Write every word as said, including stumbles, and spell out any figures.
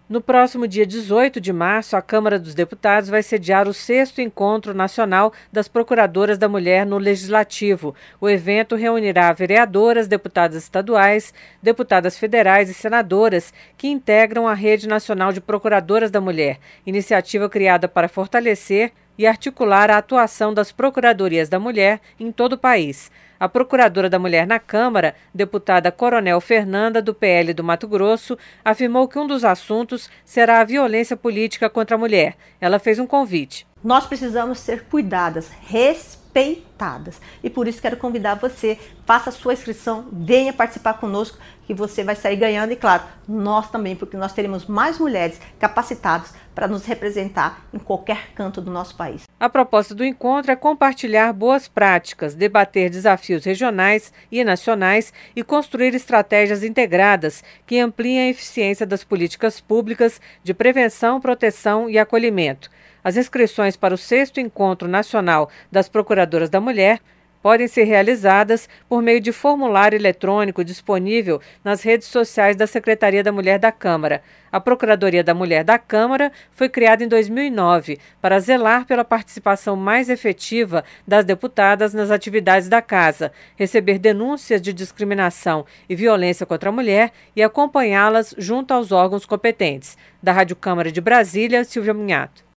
No próximo dia dezoito de março, a Câmara dos Deputados vai sediar o sexto Encontro Nacional das Procuradoras da Mulher no Legislativo. O evento reunirá vereadoras, deputadas estaduais, deputadas federais e senadoras que integram a Rede Nacional de Procuradoras da Mulher, iniciativa criada para fortalecer e articular a atuação das Procuradorias da Mulher em todo o país. A Procuradora da Mulher na Câmara, deputada Coronel Fernanda, do P L do Mato Grosso, afirmou que um dos assuntos será a violência política contra a mulher. Ela fez um convite. Nós precisamos ser cuidadas, respeitadas. E por isso quero convidar você, faça a sua inscrição, venha participar conosco, que você vai sair ganhando. E claro, nós também, porque nós teremos mais mulheres capacitadas para nos representar em qualquer canto do nosso país. A proposta do encontro é compartilhar boas práticas, debater desafios regionais e nacionais e construir estratégias integradas que ampliem a eficiência das políticas públicas de prevenção, proteção e acolhimento. As inscrições para o sexto Encontro Nacional das Procuradoras da Mulher podem ser realizadas por meio de formulário eletrônico disponível nas redes sociais da Secretaria da Mulher da Câmara. A Procuradoria da Mulher da Câmara foi criada em dois mil e nove para zelar pela participação mais efetiva das deputadas nas atividades da Casa, receber denúncias de discriminação e violência contra a mulher e acompanhá-las junto aos órgãos competentes. Da Rádio Câmara de Brasília, Silvia Munhato.